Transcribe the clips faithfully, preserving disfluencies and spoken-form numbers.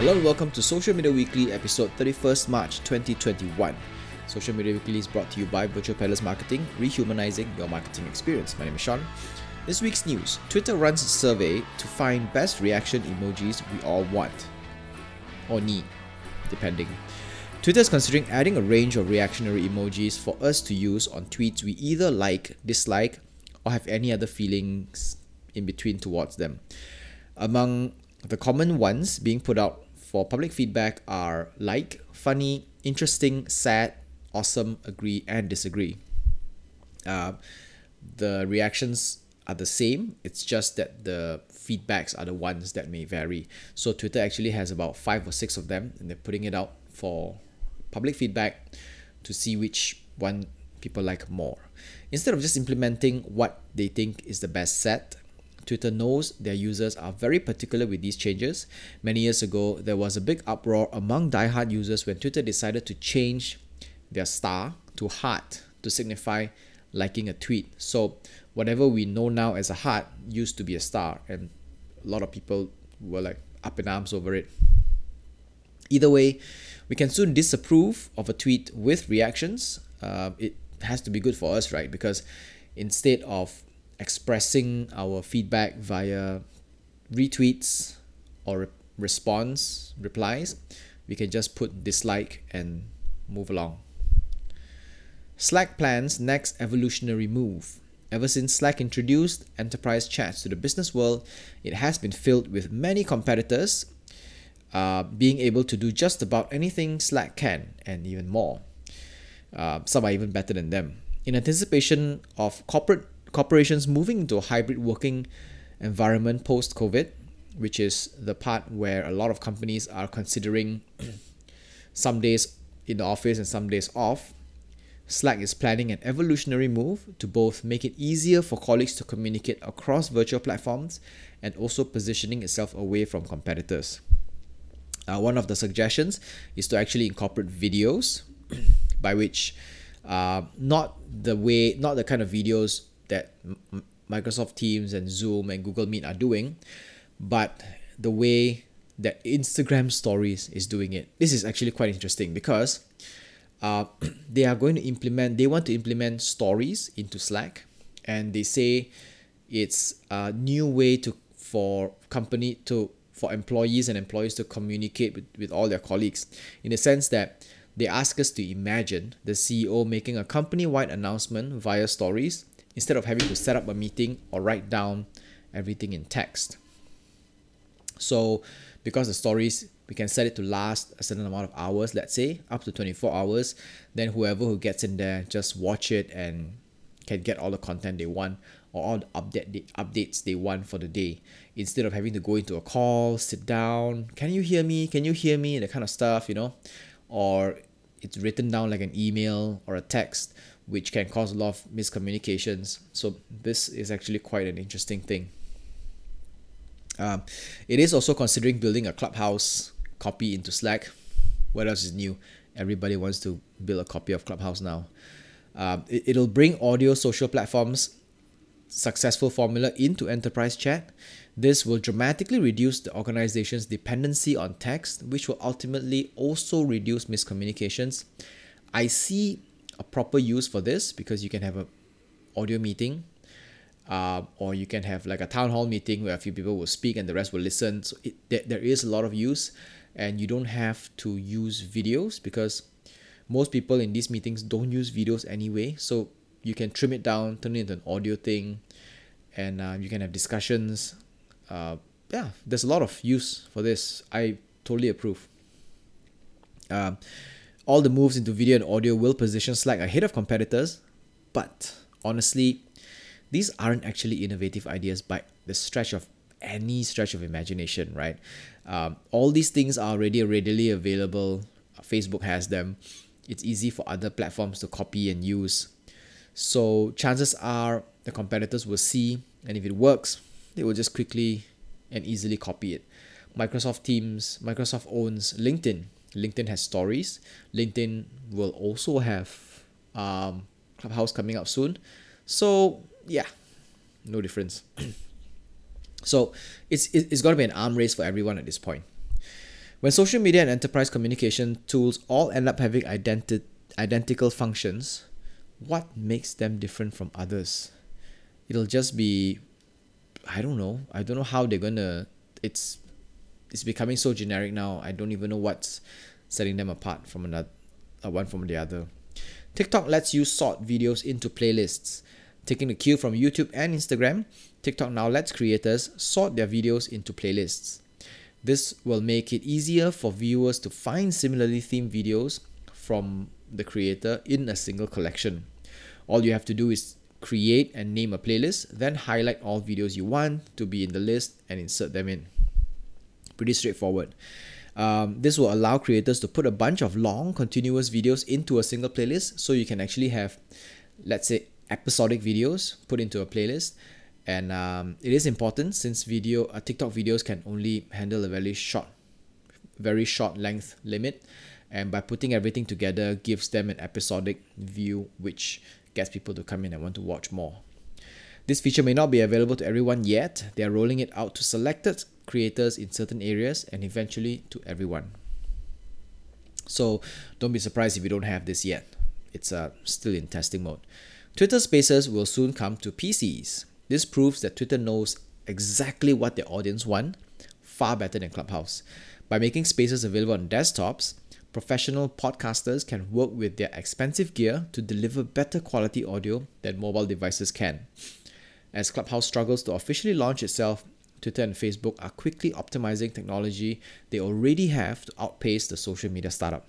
Hello and welcome to Social Media Weekly, episode thirty-first March twenty twenty-one. Social Media Weekly is brought to you by Virtual Peddlers Marketing, rehumanizing your marketing experience. My name is Sean. This week's news: Twitter runs a survey to find best reaction emojis we all want, or need, depending. Twitter is considering adding a range of reactionary emojis for us to use on tweets we either like, dislike, or have any other feelings in between towards them. Among the common ones being put out for public feedback are like, funny, interesting, sad, awesome, agree, and disagree. Uh, the reactions are the same, it's just that the feedbacks are the ones that may vary. So Twitter actually has about five or six of them, and they're putting it out for public feedback to see which one people like more. Instead of just implementing what they think is the best set, Twitter knows their users are very particular with these changes. Many years ago, there was a big uproar among diehard users when Twitter decided to change their star to heart to signify liking a tweet. So whatever we know now as a heart used to be a star, and a lot of people were like up in arms over it. Either way, we can soon disapprove of a tweet with reactions. Uh, it has to be good for us, right? Because instead of expressing our feedback via retweets or re- response replies, we can just put dislike and move along. Slack plans next evolutionary move. Ever since Slack introduced enterprise chats to the business world, it has been filled with many competitors uh, being able to do just about anything Slack can, and even more. Uh, some are even better than them. In anticipation of corporate corporations moving into a hybrid working environment post-COVID, which is the part where a lot of companies are considering some days in the office and some days off, Slack is planning an evolutionary move to both make it easier for colleagues to communicate across virtual platforms and also positioning itself away from competitors. Uh, one of the suggestions is to actually incorporate videos, by which uh, not the way, not the kind of videos that M- Microsoft Teams and Zoom and Google Meet are doing, but the way that Instagram Stories is doing it. This is actually quite interesting because uh, they are going to implement, they want to implement stories into Slack, and they say it's a new way to for company to for employees and employees to communicate with, with all their colleagues, in the sense that they ask us to imagine the C E O making a company-wide announcement via stories instead of having to set up a meeting or write down everything in text. So because the stories, we can set it to last a certain amount of hours, let's say up to twenty-four hours, then whoever who gets in there just watch it and can get all the content they want or all the update the updates they want for the day, instead of having to go into a call, sit down, can you hear me, can you hear me, that kind of stuff, you know, or it's written down like an email or a text, which can cause a lot of miscommunications. So this is actually quite an interesting thing. Um, it is also considering building a Clubhouse copy into Slack. What else is new? Everybody wants to build a copy of Clubhouse now. Um, it, it'll bring audio social platforms successful formula into enterprise chat. This will dramatically reduce the organization's dependency on text, which will ultimately also reduce miscommunications. I see a proper use for this because you can have a audio meeting, uh, or you can have like a town hall meeting where a few people will speak and the rest will listen. So it, there, there is a lot of use, and you don't have to use videos because most people in these meetings don't use videos anyway. So you can trim it down, turn it into an audio thing, and uh, you can have discussions. Uh, yeah, there's a lot of use for this. I totally approve. Um, all the moves into video and audio will position Slack ahead of competitors, but honestly, these aren't actually innovative ideas by the stretch of any stretch of imagination, right? Um, all these things are already readily available. Facebook has them. It's easy for other platforms to copy and use. So chances are the competitors will see, and if it works, they will just quickly and easily copy it. Microsoft Teams, Microsoft owns LinkedIn. LinkedIn has stories. LinkedIn will also have um, Clubhouse coming up soon. So yeah, no difference. So it's it's got to be an arm race for everyone at this point. When social media and enterprise communication tools all end up having identi- identical functions, what makes them different from others? It'll just be, I don't know. I don't know how they're gonna. It's it's becoming so generic now. I don't even know what's setting them apart from another, uh, one from the other. TikTok lets you sort videos into playlists. Taking the cue from YouTube and Instagram, TikTok now lets creators sort their videos into playlists. This will make it easier for viewers to find similarly themed videos from the creator in a single collection. All you have to do is create and name a playlist, then highlight all videos you want to be in the list and insert them in. Pretty straightforward. Um, this will allow creators to put a bunch of long, continuous videos into a single playlist, so you can actually have, let's say, episodic videos put into a playlist. And um, it is important since video uh, TikTok videos can only handle a very short, very short length limit, and by putting everything together gives them an episodic view, which gets people to come in and want to watch more. This feature may not be available to everyone yet. They are rolling it out to selected creators in certain areas and eventually to everyone. So don't be surprised if you don't have this yet. It's uh, still in testing mode. Twitter Spaces will soon come to P Cs. This proves that Twitter knows exactly what their audience want, far better than Clubhouse. By making Spaces available on desktops, professional podcasters can work with their expensive gear to deliver better quality audio than mobile devices can. As Clubhouse struggles to officially launch itself, Twitter and Facebook are quickly optimizing technology they already have to outpace the social media startup.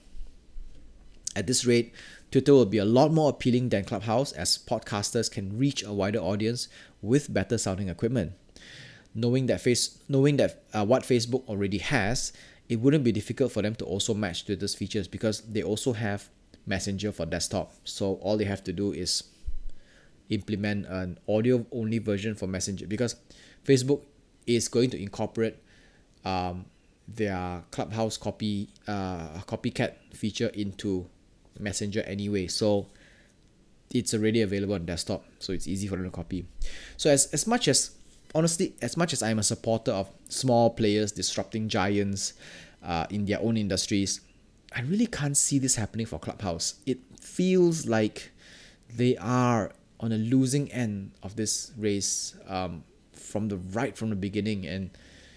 At this rate, Twitter will be a lot more appealing than Clubhouse, as podcasters can reach a wider audience with better sounding equipment. Knowing that face, knowing that uh, what Facebook already has, it wouldn't be difficult for them to also match Twitter's features because they also have Messenger for desktop. So all they have to do is implement an audio-only version for Messenger, because Facebook is going to incorporate um, their Clubhouse copy uh, copycat feature into Messenger anyway. So it's already available on desktop, so it's easy for them to copy. So as, as much as, honestly, as much as I'm a supporter of small players disrupting giants uh, in their own industries, I really can't see this happening for Clubhouse. It feels like they are on a losing end of this race um, from the right from the beginning, and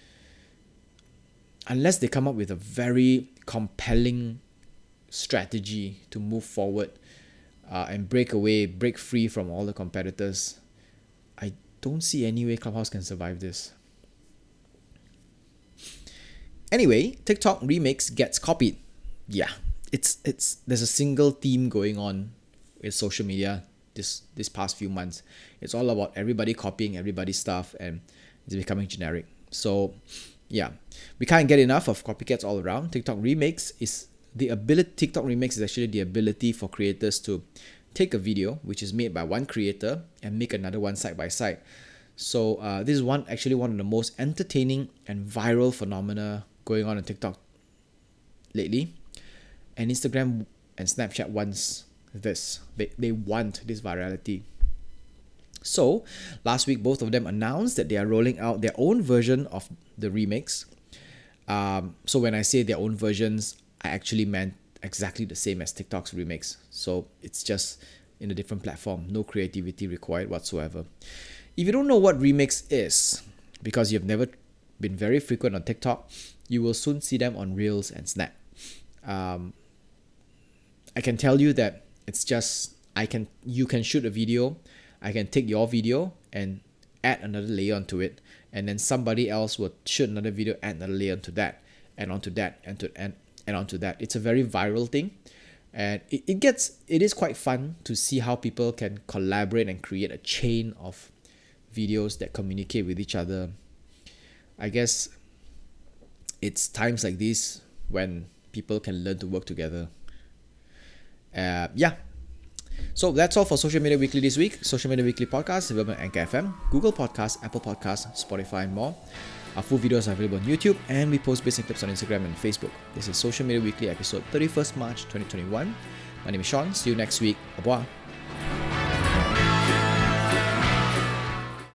unless they come up with a very compelling strategy to move forward uh, and break away, break free from all the competitors, I don't see any way Clubhouse can survive this. Anyway, TikTok Remix gets copied. Yeah, it's it's there's a single theme going on with social media this this past few months. It's all about everybody copying everybody's stuff, and it's becoming generic. So yeah, we can't get enough of copycats all around. TikTok Remix is the ability TikTok Remix is actually the ability for creators to take a video which is made by one creator and make another one side by side. So uh, this is one actually one of the most entertaining and viral phenomena going on in TikTok lately. And Instagram and Snapchat wants this. They, they want this virality. So last week, both of them announced that they are rolling out their own version of the remix. Um, so when I say their own versions, I actually meant exactly the same as TikTok's remix. So it's just in a different platform. No creativity required whatsoever. If you don't know what remix is, because you've never been very frequent on TikTok, you will soon see them on Reels and Snap. Um, I can tell you that it's just, I can you can shoot a video, I can take your video and add another layer onto it, and then somebody else will shoot another video, add another layer onto that, and onto that, and to and, and onto that. It's a very viral thing, and it, it gets it is quite fun to see how people can collaborate and create a chain of videos that communicate with each other. I guess it's times like these when people can learn to work together. Uh, yeah. So that's all for Social Media Weekly this week. Social Media Weekly podcast available on Anchor F M, Google Podcasts, Apple Podcasts, Spotify, and more. Our full videos are available on YouTube, and we post basic clips on Instagram and Facebook. This is Social Media Weekly episode thirty-first March twenty twenty-one. My name is Sean. See you next week. Au revoir.